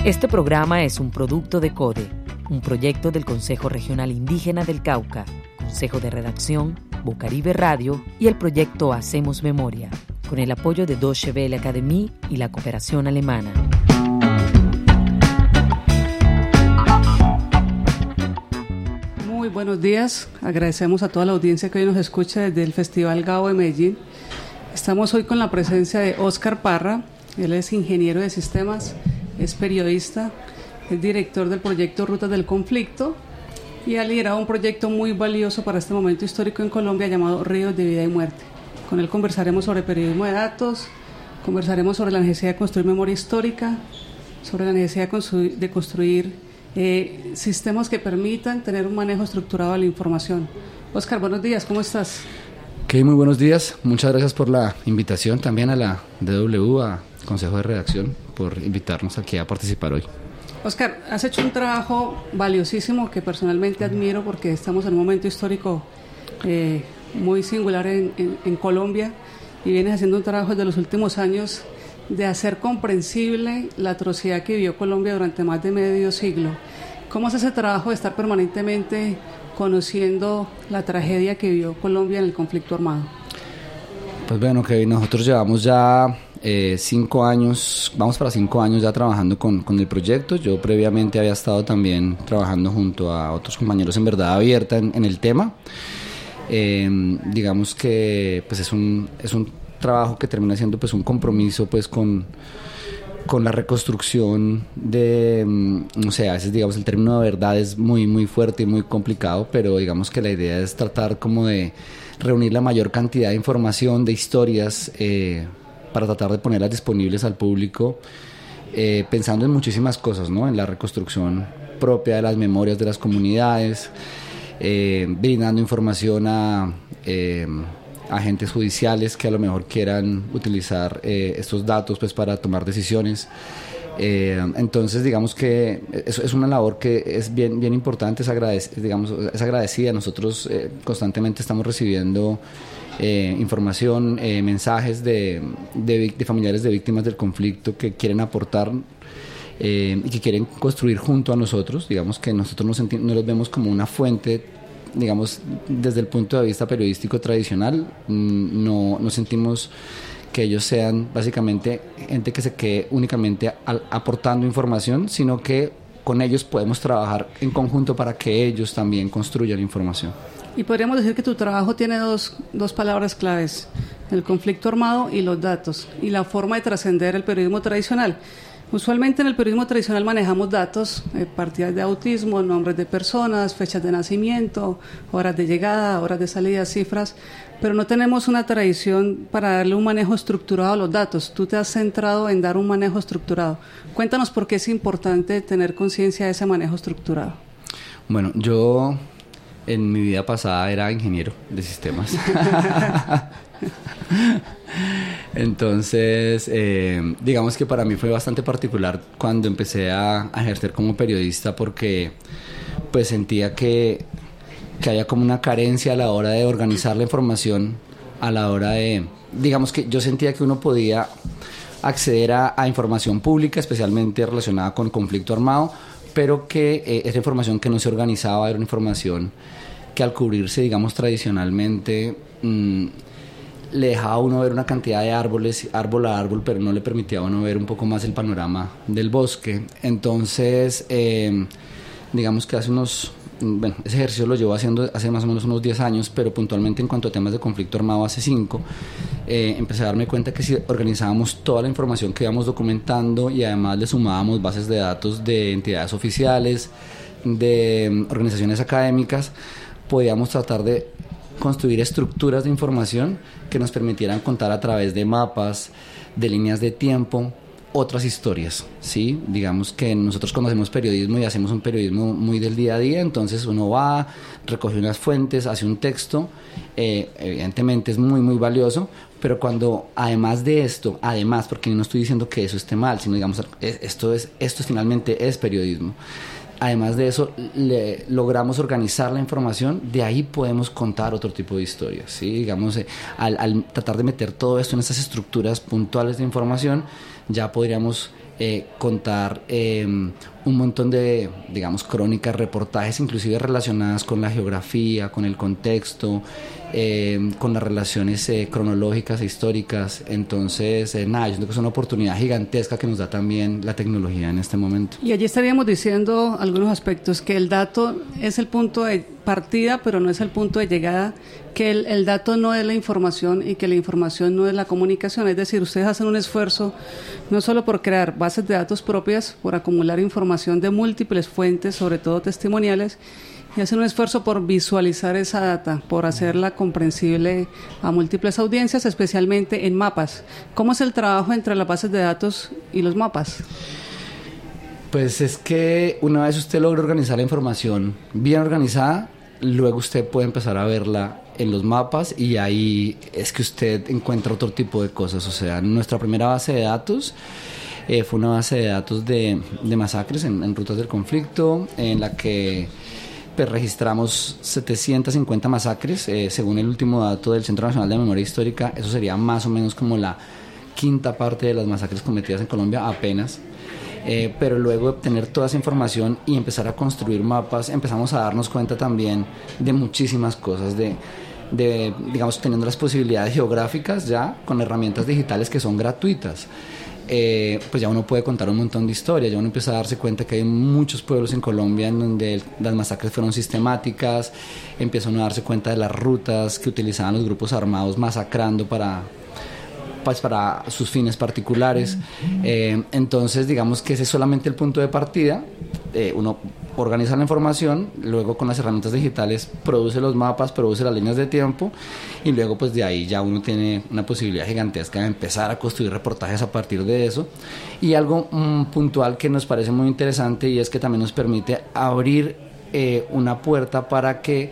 Este programa es un producto de CODE, un proyecto del Consejo Regional Indígena del Cauca, Consejo de Redacción, Bocaribe Radio y el proyecto Hacemos Memoria, con el apoyo de Deutsche Welle Akademie y la cooperación alemana. Muy buenos días, agradecemos a toda la audiencia que hoy nos escucha desde el Festival Gao de Medellín. Estamos hoy con la presencia de Óscar Parra, él es ingeniero de sistemas, es periodista, es director del proyecto Rutas del Conflicto y ha liderado un proyecto muy valioso para este momento histórico en Colombia llamado Ríos de Vida y Muerte. Con él conversaremos sobre periodismo de datos, conversaremos sobre la necesidad de construir memoria histórica, sobre la necesidad de construir sistemas que permitan tener un manejo estructurado de la información. Óscar, buenos días, ¿cómo estás? Muy buenos días, muchas gracias por la invitación, también a la DW, a Consejo de Redacción, por invitarnos aquí a participar hoy. Óscar, has hecho un trabajo valiosísimo que personalmente admiro porque estamos en un momento histórico muy singular en Colombia y vienes haciendo un trabajo desde los últimos años de hacer comprensible la atrocidad que vivió Colombia durante más de medio siglo. ¿Cómo es ese trabajo de estar permanentemente conociendo la tragedia que vivió Colombia en el conflicto armado? Pues bueno, Kevin, nosotros llevamos ya 5 años, vamos para 5 años ya trabajando con el proyecto. Yo previamente había estado también trabajando junto a otros compañeros en Verdad Abierta en el tema. Digamos que pues es un trabajo que termina siendo pues un compromiso pues con la reconstrucción de, no sé, a veces digamos el término de verdad es muy muy fuerte y muy complicado, pero digamos que la idea es tratar como de reunir la mayor cantidad de información, de historias, para tratar de ponerlas disponibles al público, pensando en muchísimas cosas, ¿no? En la reconstrucción propia de las memorias de las comunidades, brindando información a agentes judiciales que a lo mejor quieran utilizar estos datos pues para tomar decisiones. Entonces digamos que eso es una labor que es bien importante, es agradecida. Nosotros constantemente estamos recibiendo información, mensajes de familiares de víctimas del conflicto que quieren aportar y que quieren construir junto a nosotros. Digamos que nosotros no los vemos como una fuente, digamos, desde el punto de vista periodístico tradicional. No sentimos que ellos sean básicamente gente que se quede únicamente aportando información, sino que con ellos podemos trabajar en conjunto para que ellos también construyan información. Y podríamos decir que tu trabajo tiene dos palabras claves: el conflicto armado y los datos, y la forma de trascender el periodismo tradicional. Usualmente en el periodismo tradicional manejamos datos, partidas de autismo, nombres de personas, fechas de nacimiento, horas de llegada, horas de salida, cifras, pero no tenemos una tradición para darle un manejo estructurado a los datos. Tú te has centrado en dar un manejo estructurado. Cuéntanos por qué es importante tener conciencia de ese manejo estructurado. Bueno, yo en mi vida pasada era ingeniero de sistemas. Entonces, digamos que para mí fue bastante particular cuando empecé a ejercer como periodista, porque pues sentía que había como una carencia a la hora de organizar la información, a la hora de, digamos que yo sentía que uno podía acceder a información pública, especialmente relacionada con conflicto armado, pero que esa información que no se organizaba era una información que al cubrirse, digamos, tradicionalmente, le dejaba a uno ver una cantidad de árboles, árbol a árbol, pero no le permitía a uno ver un poco más el panorama del bosque. Entonces, digamos que ese ejercicio lo llevo haciendo hace más o menos unos 10 años, pero puntualmente en cuanto a temas de conflicto armado hace 5, empecé a darme cuenta que si organizábamos toda la información que íbamos documentando y además le sumábamos bases de datos de entidades oficiales, de organizaciones académicas, podíamos tratar de construir estructuras de información que nos permitieran contar a través de mapas, de líneas de tiempo, otras historias, ¿sí? Digamos que nosotros conocemos periodismo y hacemos un periodismo muy del día a día, entonces uno va, recoge unas fuentes, hace un texto, evidentemente es muy muy valioso, pero cuando además de esto, porque no estoy diciendo que eso esté mal, sino digamos esto finalmente es periodismo. Además de eso, logramos organizar la información, de ahí podemos contar otro tipo de historias, ¿sí? Digamos, al tratar de meter todo esto en estas estructuras puntuales de información, ya podríamos contar un montón de, digamos, crónicas, reportajes, inclusive relacionadas con la geografía, con el contexto, con las relaciones cronológicas e históricas. Entonces, nada, yo creo que es una oportunidad gigantesca que nos da también la tecnología en este momento. Y allí estaríamos diciendo algunos aspectos, que el dato es el punto de partida, pero no es el punto de llegada, que el dato no es la información y que la información no es la comunicación. Es decir, ustedes hacen un esfuerzo no solo por crear bases de datos propias, por acumular información de múltiples fuentes, sobre todo testimoniales, y hacen un esfuerzo por visualizar esa data, por hacerla comprensible a múltiples audiencias, especialmente en mapas. ¿Cómo es el trabajo entre las bases de datos y los mapas? Pues es que una vez usted logra organizar la información bien organizada, luego usted puede empezar a verla en los mapas y ahí es que usted encuentra otro tipo de cosas. O sea, nuestra primera base de datos fue una base de datos de masacres en rutas del conflicto, en la que pues registramos 750 masacres, según el último dato del Centro Nacional de Memoria Histórica. Eso sería más o menos como la quinta parte de las masacres cometidas en Colombia apenas. Pero luego de obtener toda esa información y empezar a construir mapas, empezamos a darnos cuenta también de muchísimas cosas, de digamos, teniendo las posibilidades geográficas ya con herramientas digitales que son gratuitas. Pues ya uno puede contar un montón de historias, ya uno empieza a darse cuenta que hay muchos pueblos en Colombia en donde las masacres fueron sistemáticas, empieza uno a darse cuenta de las rutas que utilizaban los grupos armados masacrando para sus fines particulares. Entonces digamos que ese es solamente el punto de partida. Uno organiza la información, luego con las herramientas digitales produce los mapas, produce las líneas de tiempo y luego pues de ahí ya uno tiene una posibilidad gigantesca de empezar a construir reportajes a partir de eso. Y algo puntual que nos parece muy interesante y es que también nos permite abrir una puerta para que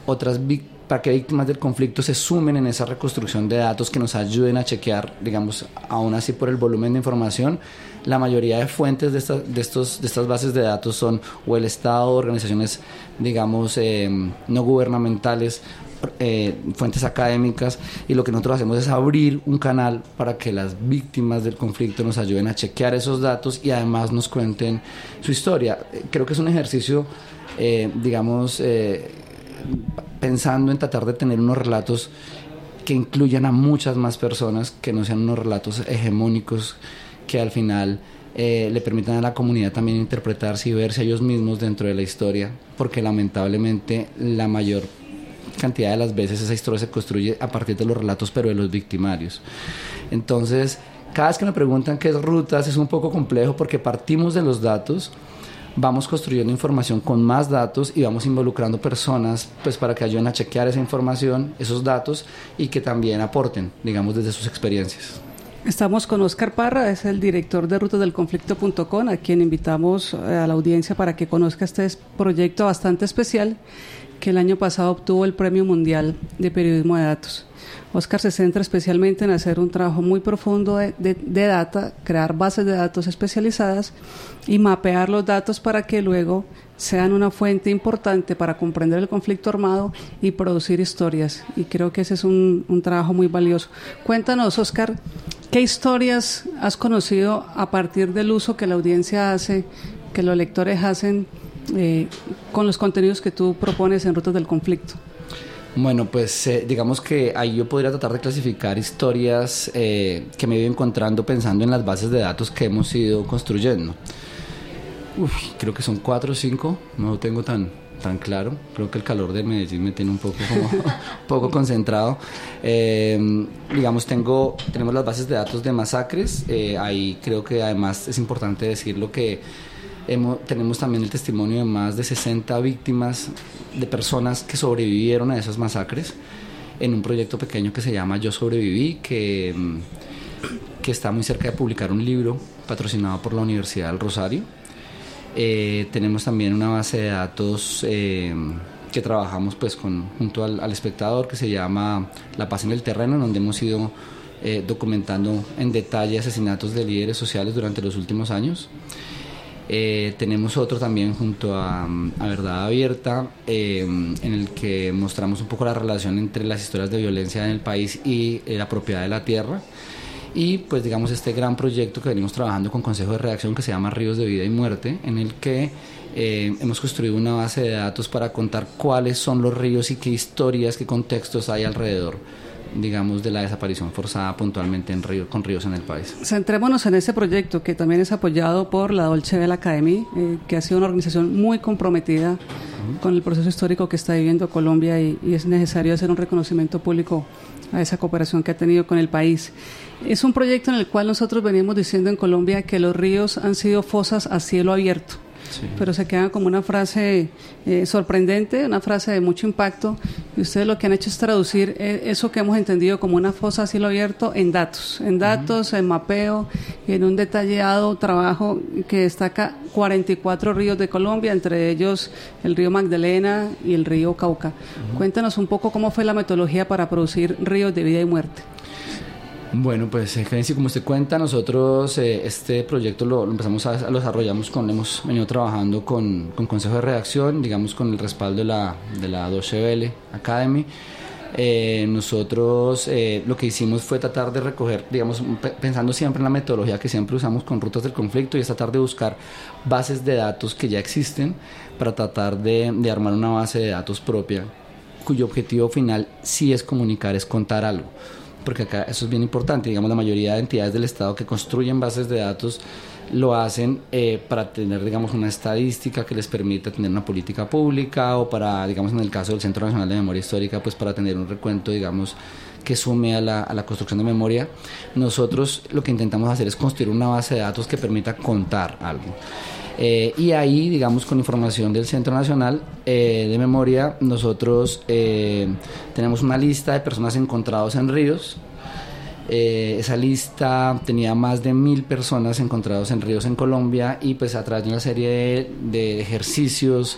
víctimas del conflicto se sumen en esa reconstrucción de datos, que nos ayuden a chequear, digamos, aún así por el volumen de información. La mayoría de fuentes de estas bases de datos son o el Estado, organizaciones, digamos, no gubernamentales, fuentes académicas, y lo que nosotros hacemos es abrir un canal para que las víctimas del conflicto nos ayuden a chequear esos datos y además nos cuenten su historia. Creo que es un ejercicio, digamos, pensando en tratar de tener unos relatos que incluyan a muchas más personas, que no sean unos relatos hegemónicos que al final le permitan a la comunidad también interpretarse y verse a ellos mismos dentro de la historia, porque lamentablemente la mayor cantidad de las veces esa historia se construye a partir de los relatos, pero de los victimarios. Entonces, cada vez que me preguntan qué es rutas, es un poco complejo porque partimos de los datos, vamos construyendo información con más datos y vamos involucrando personas pues para que ayuden a chequear esa información, esos datos, y que también aporten, digamos, desde sus experiencias. Estamos con Óscar Parra, es el director de rutasdelconflicto.com, a quien invitamos a la audiencia para que conozca este proyecto bastante especial que el año pasado obtuvo el Premio Mundial de Periodismo de Datos. Óscar se centra especialmente en hacer un trabajo muy profundo de data, crear bases de datos especializadas y mapear los datos para que luego sean una fuente importante para comprender el conflicto armado y producir historias. Y creo que ese es un trabajo muy valioso. Cuéntanos, Óscar, ¿qué historias has conocido a partir del uso que la audiencia hace, que los lectores hacen con los contenidos que tú propones en Rutas del Conflicto? Bueno, pues digamos que ahí yo podría tratar de clasificar historias que me he ido encontrando pensando en las bases de datos que hemos ido construyendo. Creo que son 4 o 5, no lo tengo tan claro. Creo que el calor de Medellín me tiene un poco concentrado. Digamos, tenemos las bases de datos de masacres. Ahí creo que además es importante decirlo que tenemos también el testimonio de más de 60 víctimas, de personas que sobrevivieron a esas masacres, en un proyecto pequeño que se llama Yo Sobreviví, que está muy cerca de publicar un libro patrocinado por la Universidad del Rosario. Tenemos también una base de datos que trabajamos pues junto al espectador, que se llama La Paz en el Terreno, en donde hemos ido documentando en detalle asesinatos de líderes sociales durante los últimos años. Tenemos otro también junto a Verdad Abierta, en el que mostramos un poco la relación entre las historias de violencia en el país y la propiedad de la tierra. y pues digamos este gran proyecto que venimos trabajando con Consejo de Redacción que se llama Ríos de Vida y Muerte, en el que hemos construido una base de datos para contar cuáles son los ríos y qué historias, qué contextos hay alrededor, digamos, de la desaparición forzada puntualmente con ríos en el país. Centrémonos en ese proyecto que también es apoyado por la Dolce Vela Academy, que ha sido una organización muy comprometida con el proceso histórico que está viviendo Colombia y es necesario hacer un reconocimiento público a esa cooperación que ha tenido con el país. Es un proyecto en el cual nosotros venimos diciendo en Colombia que los ríos han sido fosas a cielo abierto. Sí. Pero se queda como una frase sorprendente, una frase de mucho impacto, y ustedes lo que han hecho es traducir eso que hemos entendido como una fosa a cielo abierto en datos, en mapeo, y en un detallado trabajo que destaca 44 ríos de Colombia, entre ellos el río Magdalena y el río Cauca. Cuéntanos un poco cómo fue la metodología para producir Ríos de Vida y Muerte. Bueno, pues como usted cuenta, nosotros este proyecto lo empezamos lo desarrollamos hemos venido trabajando con Consejo de Redacción, digamos con el respaldo de la Dolce Vela Academy. Nosotros lo que hicimos fue tratar de recoger, digamos, pensando siempre en la metodología que siempre usamos con Rutas del Conflicto, y es tratar de buscar bases de datos que ya existen para tratar de armar una base de datos propia, cuyo objetivo final sí es comunicar, es contar algo. Porque acá eso es bien importante, digamos, la mayoría de entidades del Estado que construyen bases de datos lo hacen para tener, digamos, una estadística que les permita tener una política pública, o para, digamos, en el caso del Centro Nacional de Memoria Histórica, pues para tener un recuento, digamos, que sume a la construcción de memoria. Nosotros lo que intentamos hacer es construir una base de datos que permita contar algo. Y ahí, digamos, con información del Centro Nacional de Memoria, nosotros tenemos una lista de personas encontradas en ríos. Esa lista tenía más de 1.000 personas encontradas en ríos en Colombia, y pues a través de una serie de ejercicios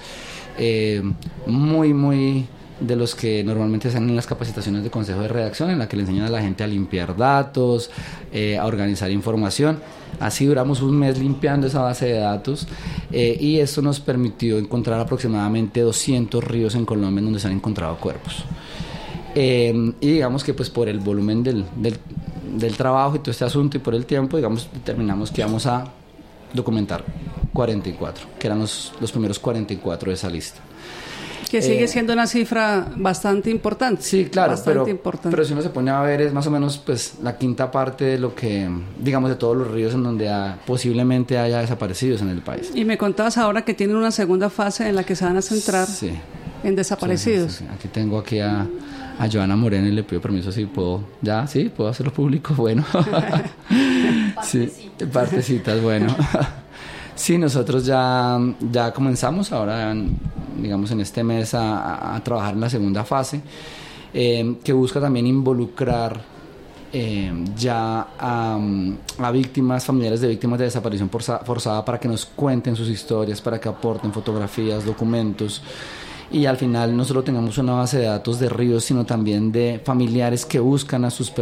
muy de los que normalmente se hacen en las capacitaciones de Consejo de Redacción, en la que le enseñan a la gente a limpiar datos, a organizar información. Así duramos un mes limpiando esa base de datos, y eso nos permitió encontrar aproximadamente 200 ríos en Colombia en donde se han encontrado cuerpos. Y digamos que pues por el volumen del trabajo y todo este asunto, y por el tiempo, digamos, determinamos que íbamos a documentar 44, que eran los primeros 44 de esa lista. Que sigue siendo una cifra bastante importante. Sí, claro, pero si uno se pone a ver, es más o menos pues la quinta parte de lo que, digamos, de todos los ríos en donde posiblemente haya desaparecidos en el país. Y me contabas ahora que tienen una segunda fase en la que se van a centrar en desaparecidos. Sí. Aquí tengo a Joana Moreno y le pido permiso si puedo, puedo hacerlo público, bueno. Sí, partecitas, bueno. Sí, nosotros ya comenzamos ahora, digamos, en este mes a trabajar en la segunda fase, que busca también involucrar ya a víctimas, familiares de víctimas de desaparición forzada, para que nos cuenten sus historias, para que aporten fotografías, documentos, y al final no solo tengamos una base de datos de ríos, sino también de familiares que buscan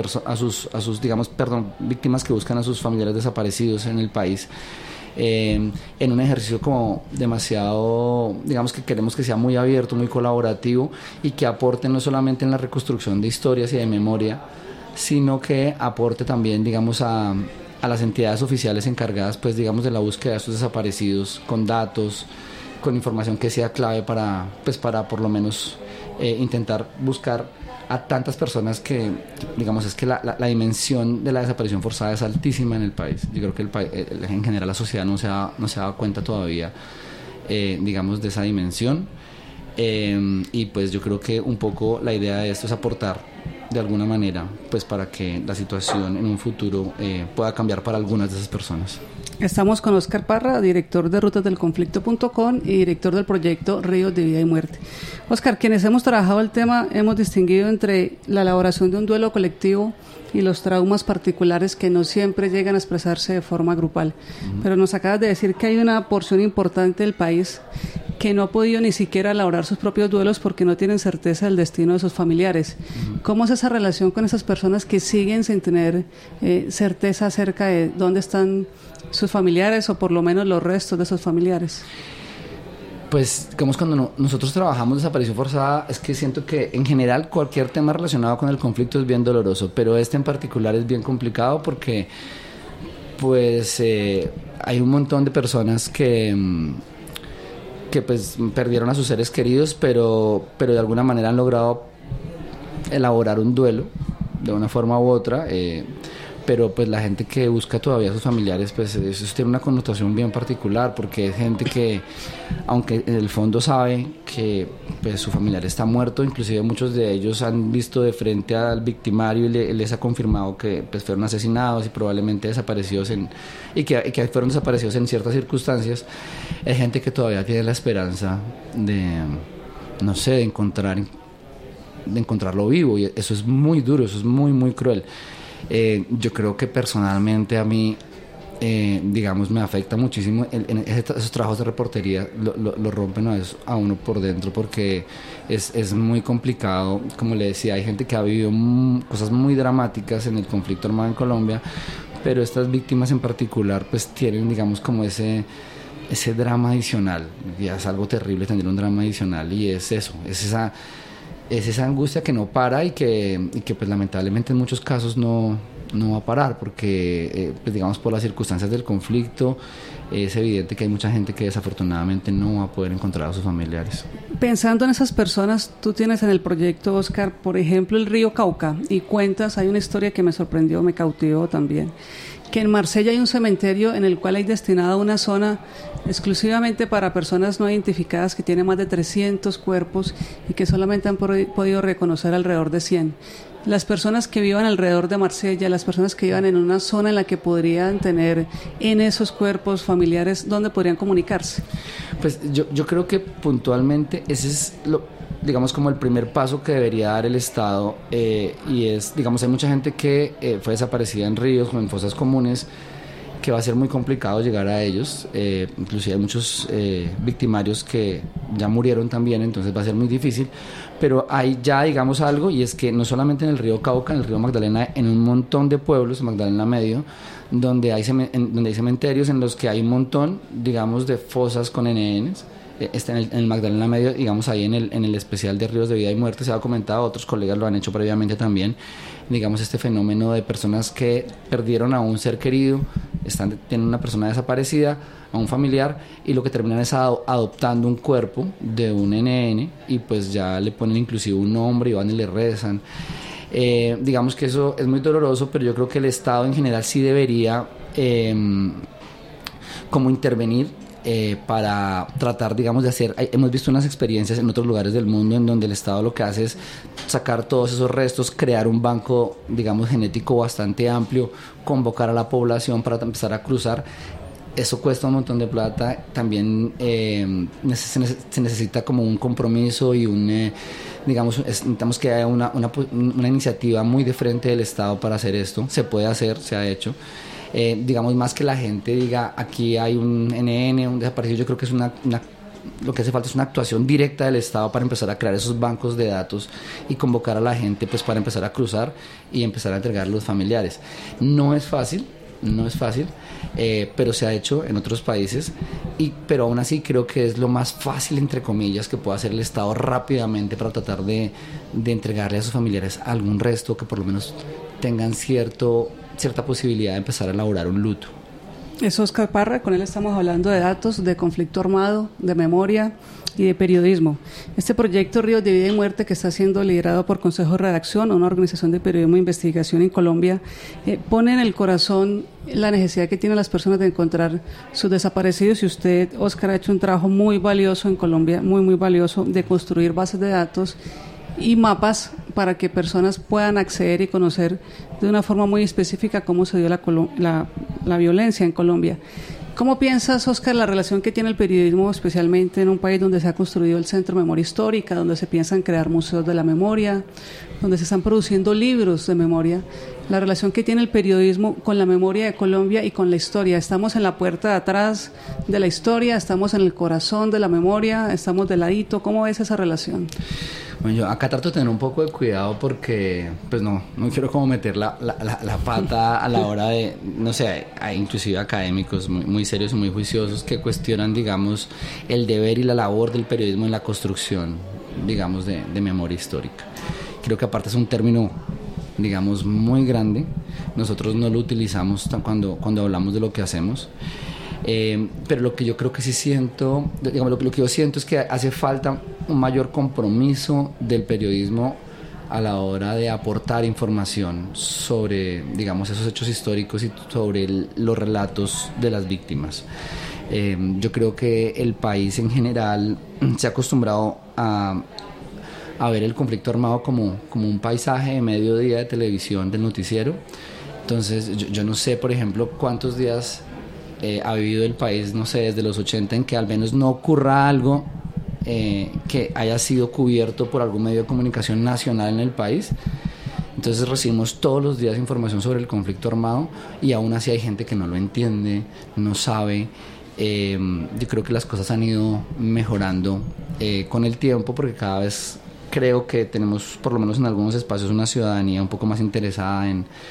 víctimas que buscan a sus familiares desaparecidos en el país. En un ejercicio como demasiado, digamos, que queremos que sea muy abierto, muy colaborativo, y que aporte no solamente en la reconstrucción de historias y de memoria, sino que aporte también, digamos, a las entidades oficiales encargadas, pues, digamos, de la búsqueda de estos desaparecidos, con datos, con información que sea clave para por lo menos intentar buscar a tantas personas que, digamos, es que la dimensión de la desaparición forzada es altísima en el país. Yo creo que el país, en general, la sociedad no se ha dado cuenta todavía, digamos, de esa dimensión, y pues yo creo que un poco la idea de esto es aportar de alguna manera, pues, para que la situación en un futuro pueda cambiar para algunas de esas personas. Estamos con Óscar Parra, director de rutasdelconflicto.com y director del proyecto Ríos de Vida y Muerte. Óscar, quienes hemos trabajado el tema hemos distinguido entre la elaboración de un duelo colectivo y los traumas particulares que no siempre llegan a expresarse de forma grupal. Pero nos acabas de decir que hay una porción importante del país que no ha podido ni siquiera elaborar sus propios duelos porque no tienen certeza del destino de sus familiares. ¿Cómo es esa relación con esas personas que siguen sin tener certeza acerca de dónde están sus familiares, o por lo menos los restos de sus familiares? Pues, digamos, cuando nosotros trabajamos desaparición forzada, es que siento que en general cualquier tema relacionado con el conflicto es bien doloroso, pero este en particular es bien complicado porque, pues, hay un montón de personas que pues perdieron a sus seres queridos, pero de alguna manera han logrado elaborar un duelo de una forma u otra, pero pues la gente que busca todavía a sus familiares, pues eso tiene una connotación bien particular, porque es gente que, aunque en el fondo sabe que pues su familiar está muerto, inclusive muchos de ellos han visto de frente al victimario y les ha confirmado que pues fueron asesinados y probablemente desaparecidos y que fueron desaparecidos en ciertas circunstancias. Hay gente que todavía tiene la esperanza de, no sé, de encontrarlo vivo, y eso es muy duro, eso es muy, muy cruel. Yo creo que personalmente a mí, digamos, me afecta muchísimo esos trabajos de reportería, lo rompen a uno por dentro, porque es muy complicado. Como le decía, hay gente que ha vivido cosas muy dramáticas en el conflicto armado en Colombia, pero estas víctimas en particular pues tienen, digamos, como ese drama adicional. Ya es algo terrible tener un drama adicional, y es eso, es esa angustia que no para y que pues lamentablemente en muchos casos no va a parar, porque pues digamos, por las circunstancias del conflicto es evidente que hay mucha gente que desafortunadamente no va a poder encontrar a sus familiares. Pensando en esas personas, tú tienes en el proyecto, Oscar, por ejemplo, el río Cauca, y cuentas, hay una historia que me sorprendió, me cautivó también, que en Marsella hay un cementerio en el cual hay destinada una zona exclusivamente para personas no identificadas, que tiene más de 300 cuerpos y que solamente han podido reconocer alrededor de 100. Las personas que vivan alrededor de Marsella, las personas que vivan en una zona en la que podrían tener en esos cuerpos familiares, ¿dónde podrían comunicarse? Pues yo creo que puntualmente ese es digamos, como el primer paso que debería dar el Estado, y es, digamos, hay mucha gente que fue desaparecida en ríos o en fosas comunes, que va a ser muy complicado llegar a ellos, inclusive hay muchos victimarios que ya murieron también, entonces va a ser muy difícil, pero hay ya, digamos, algo, y es que no solamente en el río Cauca, en el río Magdalena, en un montón de pueblos, Magdalena Medio, donde hay cementerios en los que hay un montón, digamos, de fosas con NNs. En el Magdalena Medio, digamos, ahí en el especial de Ríos de Vida y Muerte se ha comentado, otros colegas lo han hecho previamente también, digamos, este fenómeno de personas que perdieron a un ser querido, tienen una persona desaparecida, a un familiar, y lo que terminan es adoptando un cuerpo de un NN, y pues ya le ponen inclusive un nombre y van y le rezan. Digamos que eso es muy doloroso, pero yo creo que el Estado en general sí debería como intervenir, para tratar, digamos, de hacer. Hemos visto unas experiencias en otros lugares del mundo en donde el Estado lo que hace es sacar todos esos restos, crear un banco, digamos, genético bastante amplio, convocar a la población para empezar a cruzar. Eso cuesta un montón de plata. También se necesita como un compromiso y digamos, necesitamos que haya una iniciativa muy de frente del Estado para hacer esto. Se puede hacer, se ha hecho. Digamos, más que la gente diga aquí hay un NN, un desaparecido, yo creo que es lo que hace falta es una actuación directa del Estado para empezar a crear esos bancos de datos y convocar a la gente pues para empezar a cruzar y empezar a entregar a los familiares. No es fácil, pero se ha hecho en otros países, pero aún así creo que es lo más fácil, entre comillas, que puede hacer el Estado rápidamente para tratar de entregarle a sus familiares algún resto que por lo menos tengan cierta posibilidad de empezar a elaborar un luto. Es Oscar Parra, con él estamos hablando de datos, de conflicto armado, de memoria y de periodismo. Este proyecto Ríos de Vida y Muerte, que está siendo liderado por Consejo de Redacción, una organización de periodismo e investigación en Colombia, pone en el corazón la necesidad que tienen las personas de encontrar sus desaparecidos, y usted, Oscar, ha hecho un trabajo muy valioso en Colombia, muy, muy valioso, de construir bases de datos y mapas para que personas puedan acceder y conocer de una forma muy específica cómo se dio la violencia en Colombia. ¿Cómo piensas, Oscar, la relación que tiene el periodismo, especialmente en un país donde se ha construido el Centro de Memoria Histórica, donde se piensan crear museos de la memoria, donde se están produciendo libros de memoria, la relación que tiene el periodismo con la memoria de Colombia y con la historia? ¿Estamos en la puerta de atrás de la historia? ¿Estamos en el corazón de la memoria? ¿Estamos de ladito? ¿Cómo ves esa relación? Bueno, yo acá trato de tener un poco de cuidado porque, pues no quiero como meter la pata a la hora de, no sé, hay inclusive académicos muy serios y muy juiciosos que cuestionan, digamos, el deber y la labor del periodismo en la construcción, digamos, de memoria histórica. Creo que aparte es un término, digamos, muy grande. Nosotros no lo utilizamos cuando hablamos de lo que hacemos. Pero lo que yo creo que sí siento, digamos, lo que yo siento es que hace falta un mayor compromiso del periodismo a la hora de aportar información sobre, digamos, esos hechos históricos y sobre los relatos de las víctimas. Yo creo que el país en general se ha acostumbrado a ver el conflicto armado como un paisaje de mediodía de televisión del noticiero. Entonces yo no sé, por ejemplo, cuántos días ha vivido el país, no sé, desde los 80 en que al menos no ocurra algo que haya sido cubierto por algún medio de comunicación nacional en el país. Entonces recibimos todos los días información sobre el conflicto armado y aún así hay gente que no lo entiende, no sabe. Yo creo que las cosas han ido mejorando con el tiempo, porque cada vez creo que tenemos, por lo menos en algunos espacios, una ciudadanía un poco más interesada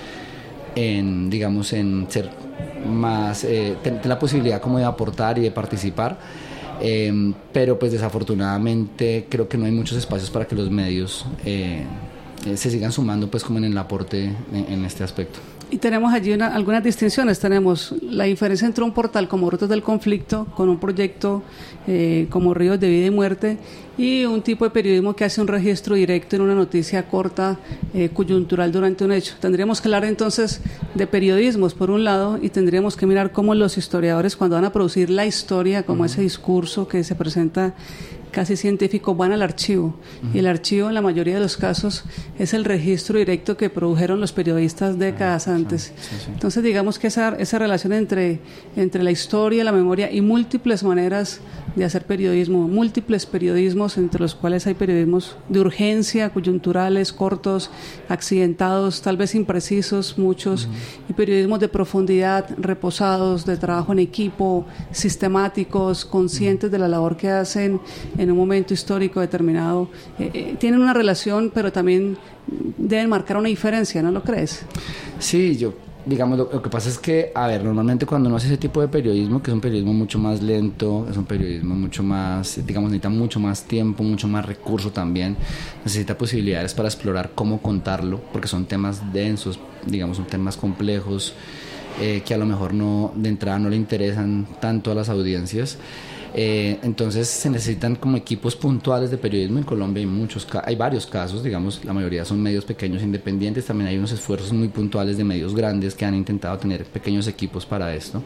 en digamos, en ser más, tener la posibilidad como de aportar y de participar, pero pues desafortunadamente creo que no hay muchos espacios para que los medios se sigan sumando pues como en el aporte en este aspecto. Y tenemos allí algunas distinciones. Tenemos la diferencia entre un portal como Rutas del Conflicto, con un proyecto como Ríos de Vida y Muerte, y un tipo de periodismo que hace un registro directo en una noticia corta, coyuntural durante un hecho. Tendríamos que hablar entonces de periodismos por un lado, y tendríamos que mirar cómo los historiadores, cuando van a producir la historia, como ese discurso que se presenta casi científico, van al archivo. Y el archivo, en la mayoría de los casos, es el registro directo que produjeron los periodistas décadas antes. Sí. Entonces, digamos que esa relación entre la historia, la memoria y múltiples maneras de hacer periodismo, múltiples periodismos, entre los cuales hay periodismos de urgencia, coyunturales, cortos, accidentados, tal vez imprecisos, muchos, y periodismos de profundidad, reposados, de trabajo en equipo, sistemáticos, conscientes de la labor que hacen en un momento histórico determinado. Tienen una relación, pero también deben marcar una diferencia, ¿no lo crees? Sí, digamos, lo que pasa es que, a ver, normalmente cuando uno hace ese tipo de periodismo, que es un periodismo mucho más lento, es un periodismo mucho más, digamos, necesita mucho más tiempo, mucho más recurso también, necesita posibilidades para explorar cómo contarlo, porque son temas densos, digamos, son temas complejos, que a lo mejor de entrada no le interesan tanto a las audiencias. Entonces se necesitan como equipos puntuales de periodismo. En Colombia hay varios casos, digamos, la mayoría son medios pequeños independientes, también hay unos esfuerzos muy puntuales de medios grandes que han intentado tener pequeños equipos para esto,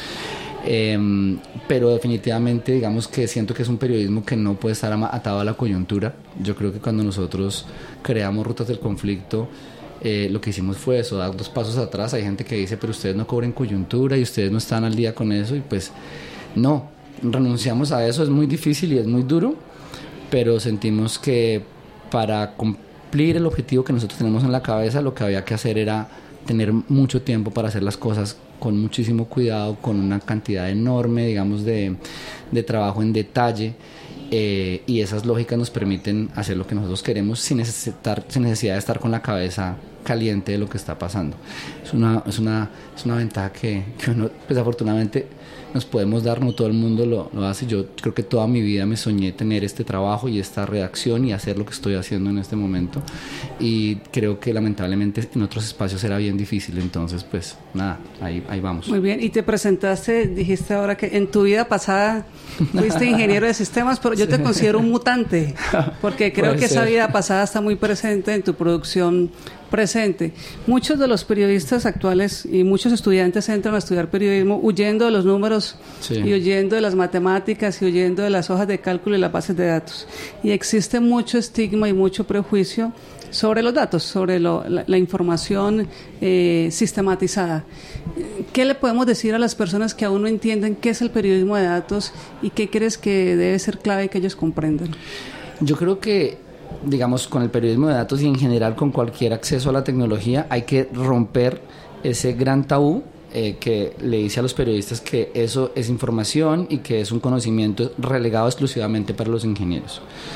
pero definitivamente digamos que siento que es un periodismo que no puede estar atado a la coyuntura. Yo creo que cuando nosotros creamos Rutas del Conflicto, lo que hicimos fue eso, dar 2 pasos atrás. Hay gente que dice, pero ustedes no cobran coyuntura y ustedes no están al día con eso, y pues no, renunciamos a eso. Es muy difícil y es muy duro, pero sentimos que para cumplir el objetivo que nosotros tenemos en la cabeza, lo que había que hacer era tener mucho tiempo para hacer las cosas con muchísimo cuidado, con una cantidad enorme, digamos, de trabajo en detalle, y esas lógicas nos permiten hacer lo que nosotros queremos sin necesidad de estar con la cabeza caliente de lo que está pasando. Es una ventaja que uno, pues, afortunadamente nos podemos dar, no todo el mundo lo hace. Yo creo que toda mi vida me soñé tener este trabajo y esta redacción y hacer lo que estoy haciendo en este momento, y creo que lamentablemente en otros espacios era bien difícil. Entonces pues nada, ahí vamos. Muy bien, y te presentaste, dijiste ahora que en tu vida pasada fuiste ingeniero de sistemas, pero yo te considero un mutante, porque creo que esa vida pasada está muy presente en tu producción presente. Muchos de los periodistas actuales y muchos estudiantes entran a estudiar periodismo huyendo de los números, sí, y huyendo de las matemáticas y huyendo de las hojas de cálculo y las bases de datos. Y existe mucho estigma y mucho prejuicio sobre los datos, sobre la información sistematizada. ¿Qué le podemos decir a las personas que aún no entienden qué es el periodismo de datos y qué crees que debe ser clave que ellos comprendan? Yo creo que, digamos, con el periodismo de datos y en general con cualquier acceso a la tecnología, hay que romper ese gran tabú que le dice a los periodistas que eso es información y que es un conocimiento relegado exclusivamente para los ingenieros.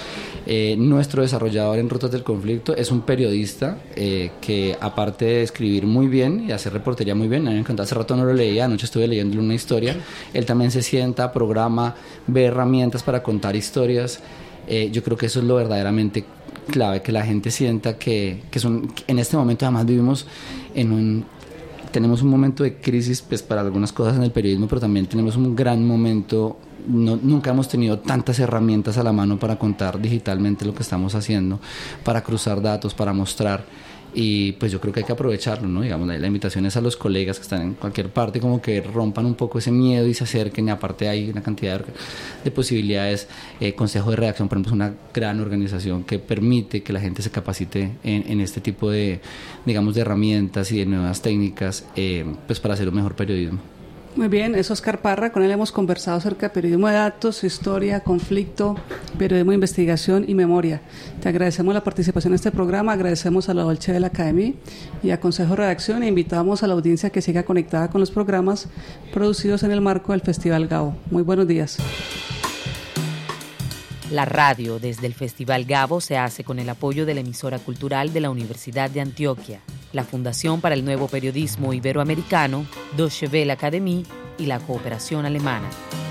Nuestro desarrollador en Rutas del Conflicto es un periodista que, aparte de escribir muy bien y hacer reportería muy bien, a mí me encanta, hace rato no lo leía, anoche estuve leyéndole una historia, él también se sienta, programa, ve herramientas para contar historias. Yo creo que eso es lo verdaderamente clave, que la gente sienta que en este momento además vivimos tenemos un momento de crisis, pues, para algunas cosas en el periodismo, pero también tenemos un gran momento. Nunca hemos tenido tantas herramientas a la mano para contar digitalmente lo que estamos haciendo, para cruzar datos, para mostrar, y pues yo creo que hay que aprovecharlo, ¿no? Digamos, la invitación es a los colegas que están en cualquier parte, como que rompan un poco ese miedo y se acerquen, y aparte hay una cantidad de posibilidades. Consejo de Redacción, por ejemplo, es una gran organización que permite que la gente se capacite en este tipo de, digamos, de herramientas y de nuevas técnicas, pues para hacer un mejor periodismo. Muy bien, es Óscar Parra, con él hemos conversado acerca de periodismo de datos, historia, conflicto, periodismo de investigación y memoria. Te agradecemos la participación en este programa, agradecemos a la Dolce de la Academia y a Consejo de Redacción, e invitamos a la audiencia que siga conectada con los programas producidos en el marco del Festival Gabo. Muy buenos días. La radio desde el Festival Gabo se hace con el apoyo de la emisora cultural de la Universidad de Antioquia, la Fundación para el Nuevo Periodismo Iberoamericano, Deutsche Welle Akademie y la Cooperación Alemana.